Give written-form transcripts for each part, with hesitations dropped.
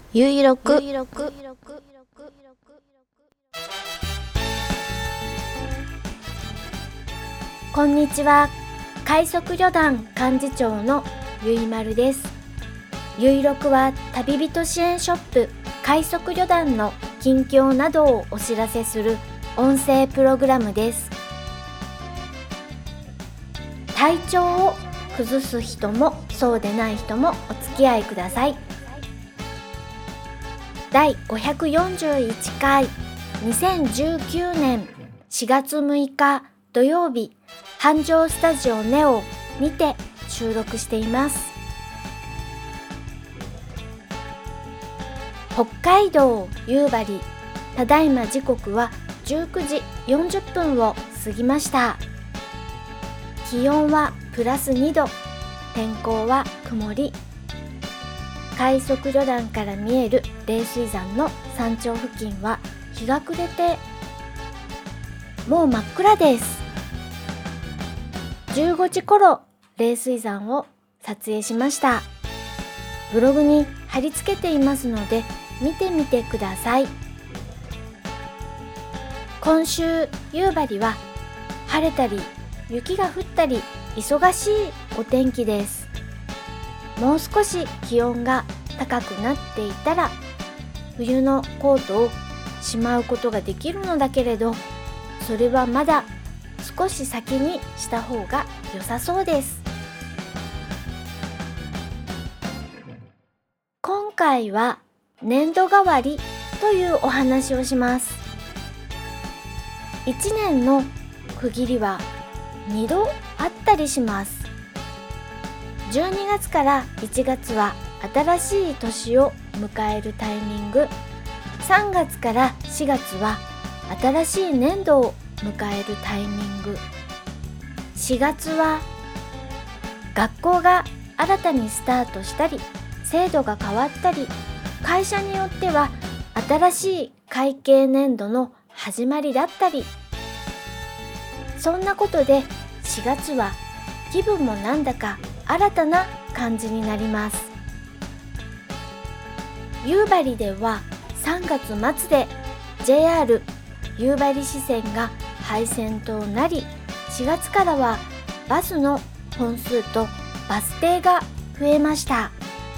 ゆいろく。 こんにちは。快速旅団幹事長のゆいまるです。ゆいろくは旅人支援ショップ快速旅団の近況などをお知らせする音声プログラムです。体調を崩す人もそうでない人もお付き合いください。第541回2019年4月6日土曜日、繁盛スタジオネオにて収録しています。北海道夕張、ただいま時刻は19時40分を過ぎました。気温はプラス2度、天候は曇り。快速旅団から見える冷水山の山頂付近は日が暮れてもう真っ暗です。15時頃冷水山を撮影しました。ブログに貼り付けていますので見てみてください。今週夕張は晴れたり雪が降ったり忙しいお天気です。もう少し気温が高くなっていたら冬のコートをしまうことができるのだけれど、それはまだ少し先にした方が良さそうです。今回は年度替わりというお話をします。1年の区切りは2度あったりします。12月から1月は新しい年を迎えるタイミング、3月から4月は新しい年度を迎えるタイミング、4月は学校が新たにスタートしたり制度が変わったり、会社によっては新しい会計年度の始まりだったり、そんなことで4月は気分もなんだか新たな感じになります。夕張では3月末で JR 夕張支線が廃線となり、4月からはバスの本数とバス停が増えました。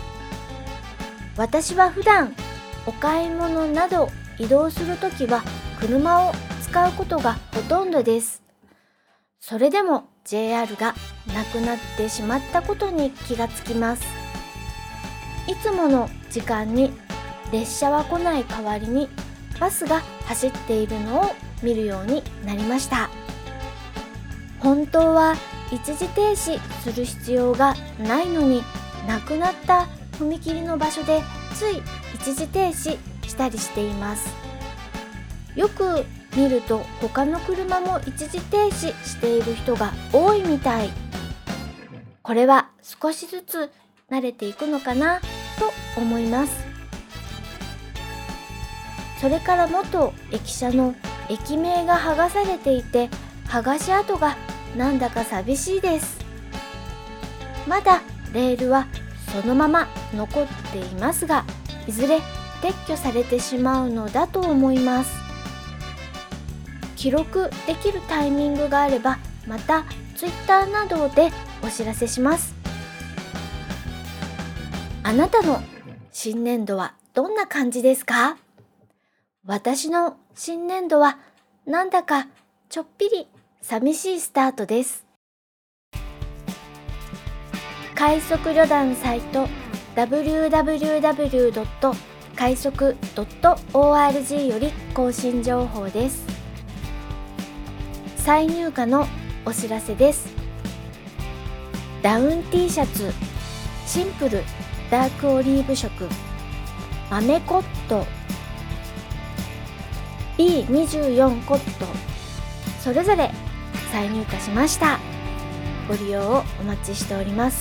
私は普段お買い物など移動するときは車を使うことがほとんどです。それでも JR がなくなってしまったことに気がつきます。いつもの時間に列車は来ない代わりにバスが走っているのを見るようになりました。本当は一時停止する必要がないのに、なくなった踏切の場所でつい一時停止したりしています。よく見ると他の車も一時停止している人が多いみたい。これは少しずつ慣れていくのかなと思います。それから元駅舎の駅名が剥がされていて、剥がし跡がなんだか寂しいです。まだレールはそのまま残っていますが、いずれ撤去されてしまうのだと思います。記録できるタイミングがあればまたツイッターなどでお知らせします。あなたの新年度はどんな感じですか？私の新年度はなんだかちょっぴり寂しいスタートです。快速旅団サイト www. 快速 .org より更新情報です。再入荷のお知らせです。ダウン T シャツシンプルダークオリーブ色豆コット B24 コットそれぞれ再入荷しました。ご利用をお待ちしております。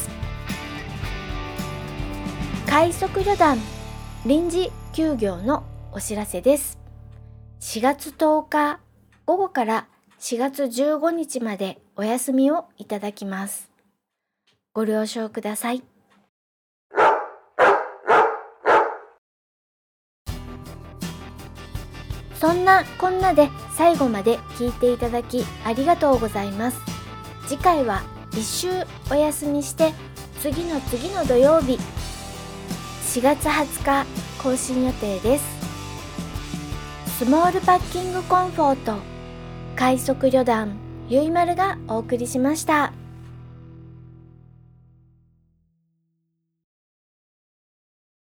快速旅団臨時休業のお知らせです。4月10日午後から4月15日までお休みをいただきます。ご了承ください。 そんなこんなで最後まで聞いていただきありがとうございます。次回は1週お休みして次の土曜日4月20日更新予定です。スモールパッキングコンフォート快速旅団ゆいまるがお送りしました。